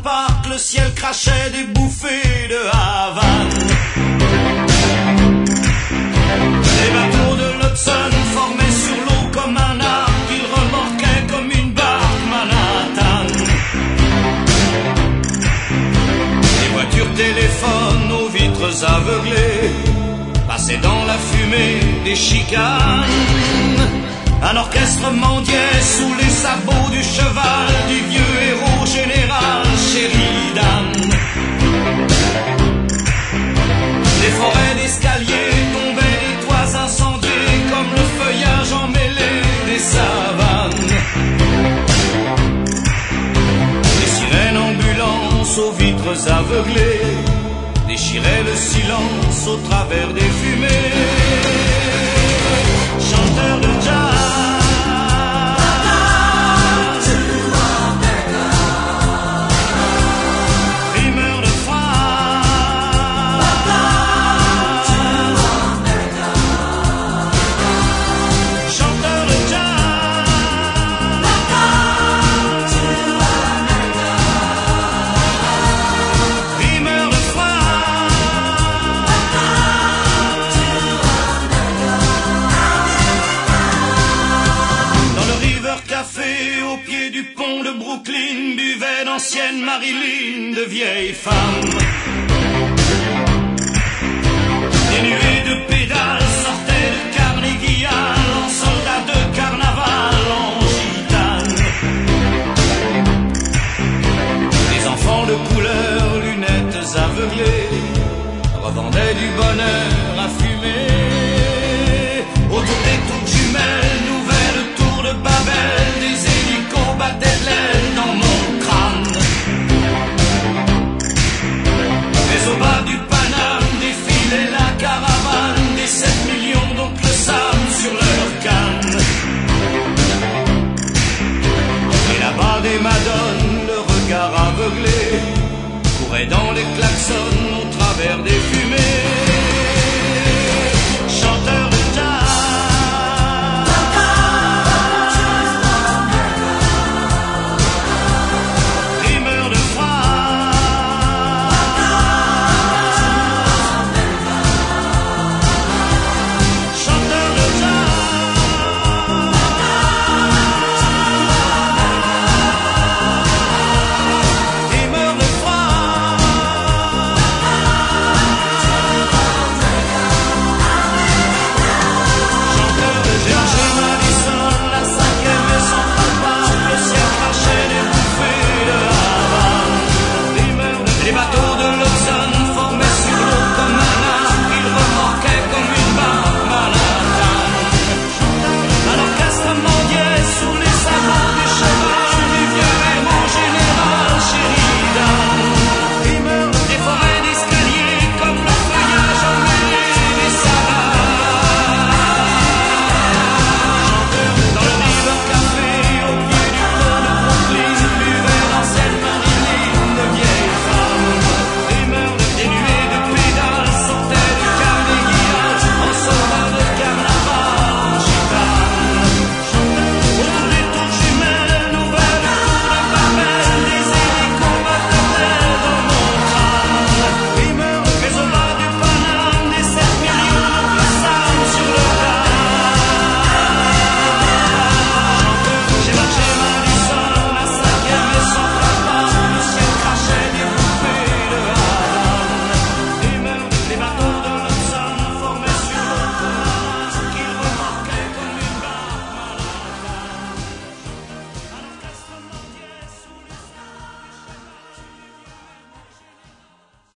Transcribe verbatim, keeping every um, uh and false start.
Park, le ciel crachait des bouffées de Havane. Les bateaux de l'Hudson formaient sur l'eau comme un arc, qu'ils remorquaient comme une barque Manhattan. Les voitures téléphones aux vitres aveuglées passaient dans la fumée des chicanes. Un orchestre mendiait sous les sabots du cheval du vieux héros général Sheridan. Les forêts d'escaliers tombaient des toits incendiés comme le feuillage emmêlé des savanes. Des sirènes ambulances aux vitres aveuglées déchiraient le silence au travers des fumées. Chanteurs de jazz, au pied du pont de Brooklyn, buvaient d'anciennes Marilyn, de vieilles femmes. Des nuées de pédales sortaient de Carnegie Hall en soldats de carnaval, en gitane. Des enfants de couleur, lunettes aveuglées, revendaient du bonheur à fumer. Autour des tours jumelles, nouvelles tours de Babel, des hélicos battaient de l'aile dans mon crâne. Mais au bas du Paname défilait la caravane des sept millions d'oncles Sam sur leur canne. Et là-bas des madones, le regard aveuglé, couraient dans les classes